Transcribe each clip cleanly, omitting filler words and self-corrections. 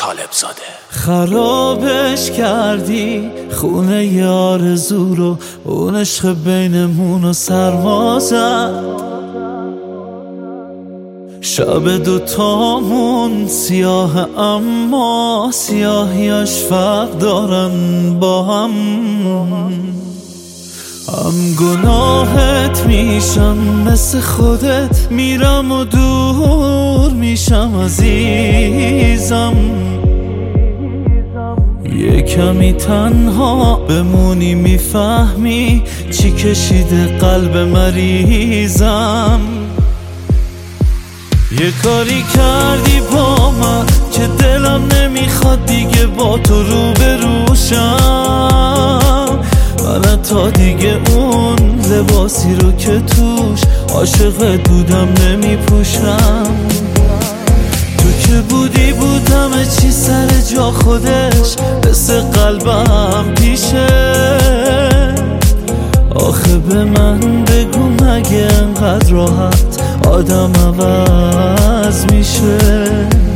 طالب زاده. خرابش کردی خونه ی آرزو رو، اون عشق بینمون رو سرما زد. شب دوتامون سیاه اما سیاهیاش فرق دارن با هم گناهت میشم مثل خودت، میرم و دور میشم عزیزم. یه کمی تنها بمونی میفهمی چی کشیده قلب مریضم. یه کاری کردی با من که دلم نمیخواد دیگه با تو روبروشم. من تا دیگه اون لباسی رو که توش عاشقت بودم نمیپوشم. تو که بودی بودم چی سر جا خودش، مثل قلبم پیشه. آخه به من بگو مگه انقدر راحت آدم عوض میشه؟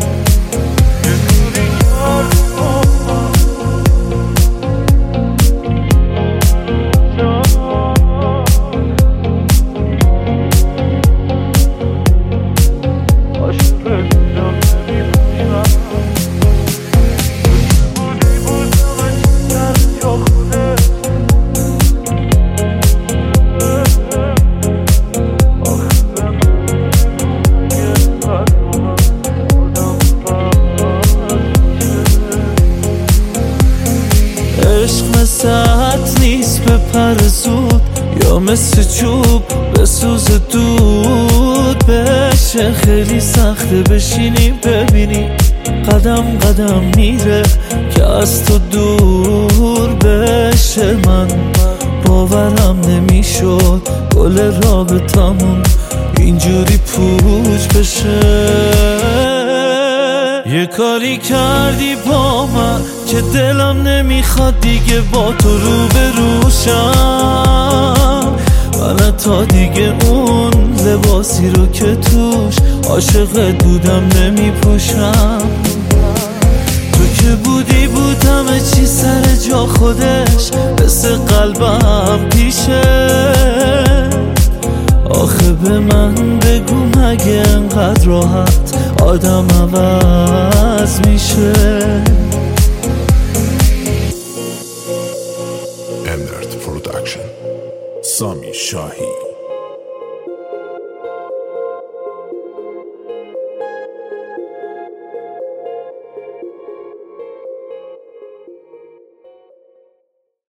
عشق مثل نیست به پر زود، یا مثل چوب به سوز دود بشه. خیلی سخته بشینی ببینی قدم قدم میره که از تو دور بشه. من باورم نمیشد گل رابطمون اینجوری پوچ بشه. یه کاری کردی با من که دلم نمیخواد دیگه با تو روبروشم. من تا دیگه اون لباسی رو که توش عاشقت بودم نمیپوشم. تو که بودی بودم چی سر جا خودش، مثل قلبم پیشه. آخه به من بگو مگه انقدر راحت آدم عوض میشه؟ امرت پروداکشن، سامی شاهی.